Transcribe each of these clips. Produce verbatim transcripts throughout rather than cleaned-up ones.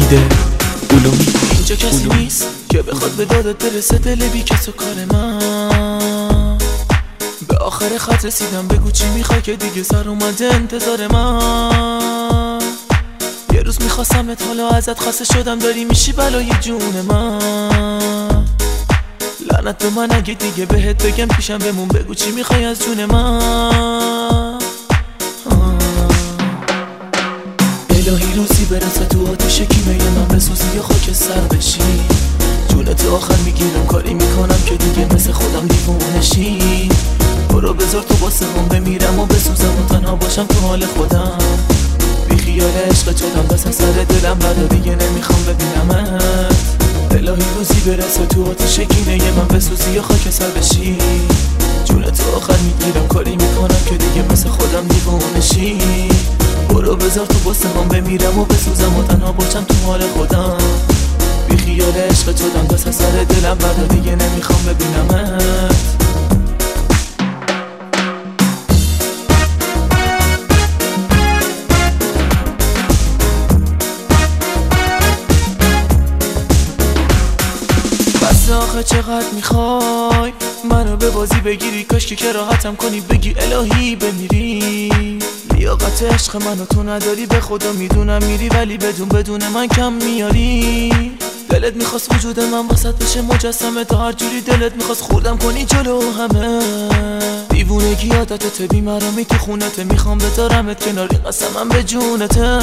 میده علومی. اینجا کسی نیست که بخواد به دادت برسه، دل بی کس و کار من. به آخر خط رسیدم، بگو چی میخوای که دیگه سر اومده انتظار من. یه روز میخواستمت، حالا ازت خسته شدم، داری میشی بلای جون من. لعنت به من اگه دیگه بهت بگم پیشم بمون، بگو چی میخوای از جون من. الهی روزی برسه تو آتیش کینه من بسوزی یا خاک سر بشی. جونت آخر میگیرم، کاری میکنم که دیگه مثل خودم دیوونه شی. برو بذار تو واسه هم بمیرم و بسوزم و تنها باشم تو حال خودم. بی خیال عشق شدم، دست سر دلم بعد دیگه نمیخوام ببینمت. الهی روزی برسه تو آتیش کینه من بسوزی یا خاک سر بشی. جونت آخر میگیرم، کاری میکنم که دیگه مثل خودم دیوونه شی. برو بذار تو واسه هم بمیرم و بسوزم و تنها باشم تو حال خودم. بی خیال عشق شدم، دست سر دلم بعد دیگه نمیخوام ببینمت. بس آخه چقدر میخوای منو به بازی بگیری، کاش که راحتم کنی بگی الهی بمیری. لیاقت عشق منو تو نداری، به خدا میدونم میری ولی بدون بدون من کم میاری. دلت میخواست وجود من واسط بشه مجسمه، تا هر جوری دلت میخواست خوردم کنی جلو همه. دیوونگی عادتت بیمرامی تو خونته، میخوام بذارمت کنار، این قسمم به جونته.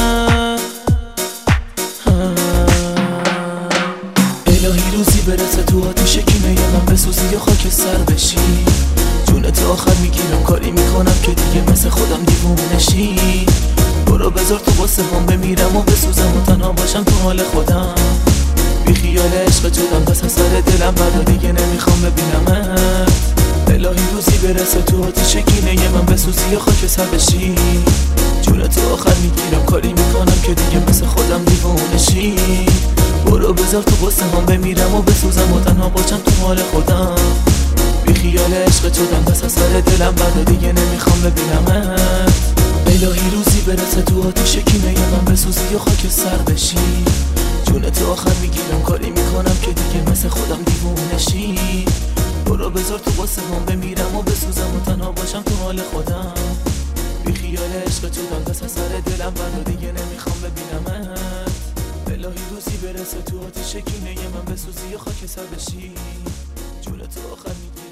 الهی روزی برسه تو آتیش کینه من بسوزی یا خاک سر بشی. جونت آخر میگیرم، کاری میکنم که دیگه مثل خودم دیوونه شی. برو بذار تو واسه هم بمیرم و بسوزم و تنها باشم تو حال خودم. بی خیال عشق شدم، دست سر دلم بعد دیگه نمیخوام ببینمت. الهی روزی برسه تو آتیش کینه من بسوزی یا خاک سر بشی. جونت آخر میگیرم، کاری میکنم که دیگه مثل خودم دیوونه شی. برو بذار تو واسه هم بمیرم و بسوزم و تنها باشم تو حال خودم. بی خیال عشق شدم، دست سر دلم بعد دیگه نمیخوام ببینمت. الهی روزی برسه تو آتیش کینه من بسوزی یا خاک سر بشی. جونت آخر میگیرم، کاری میکنم که دیگه مثل خودم دیوونه شی. برو بذار تو واسه هم بمیرم و بسوزم و تنها باشم تو حال خودم. بی خیال عشق شدم، دست سر دلم بعد دیگه نمیخوام ببینمت. الهی روزی برسه تو آتیش کینه من بسوزی یا خاک سر بشی. جونت آخر میگیرم.